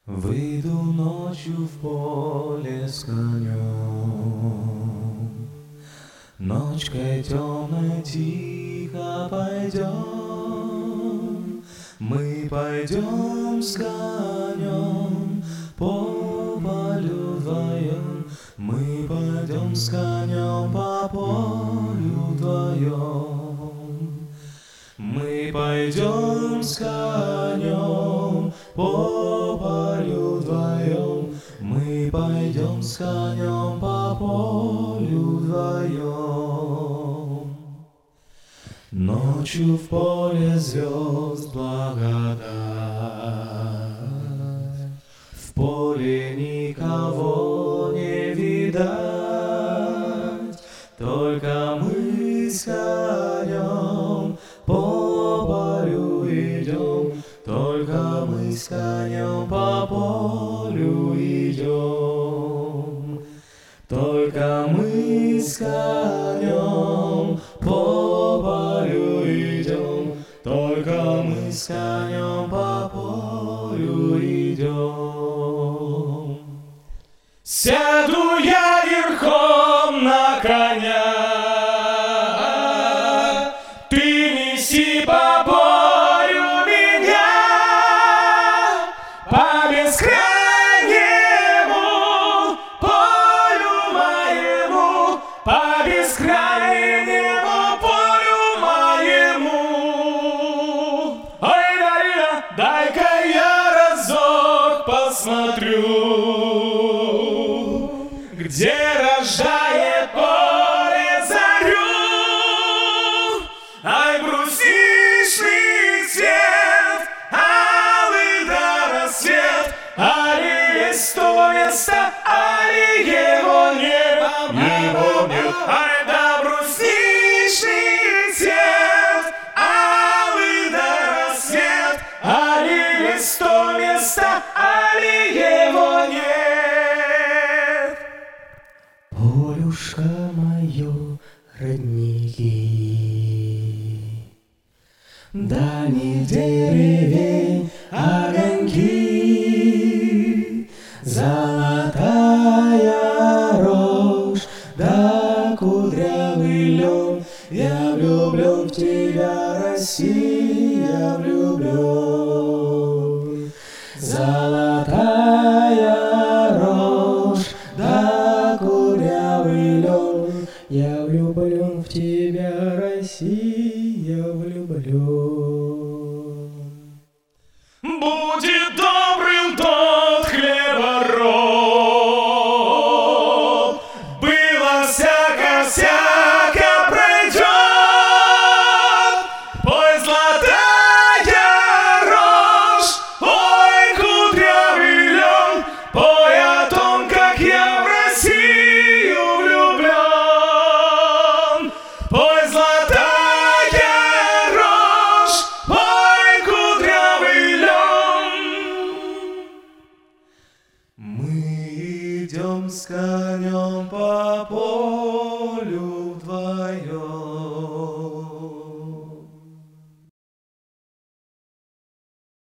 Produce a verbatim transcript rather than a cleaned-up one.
Выйду ночью в поле с конем, ночкой темной тихо пойдем. Мы пойдем с конем по полю вдвоем. Мы пойдем с конем по полю вдвоем. Мы пойдем с конем по полю вдвоем. Мы пойдем с конем по полю вдвоем. Ночью в поле звезд благодать, в поле никого не видать, только мы с конем по полю идем, только мы с конем по полю идем, только мы с конем по полю идем, только мы с конем по полю идем. Сяду я верхом на коня, ты неси по полю меня, по бескрайнему полю моему, по бескрайнему полю моему. Ой, Дарья, дай-ка я разок посмотрю, где рождает поле зарю. Ай, брусничный цвет, алый да рассвет, али есть то место, али его нет, его нет. Ай, да брусничный цвет, алый да рассвет, али есть то место, али его нет. Полюшка мое, родники, дальних деревень огоньки, золотая рожь да кудрявый лен. Я влюблен в тебя, Россия, влюблен. Золотая рожь да кудрявый лен. Я влюблен в тебя, Россия, влюблен. Будет добрым тот хлебороб, было всяко-всяко пройдет. Пой, золотая рожь, ой, кудрявый лен, пой о том, как я в Россию влюблен. Пой, золотая рожь, ой, кудрявый лен. Мы идем с конем по полю.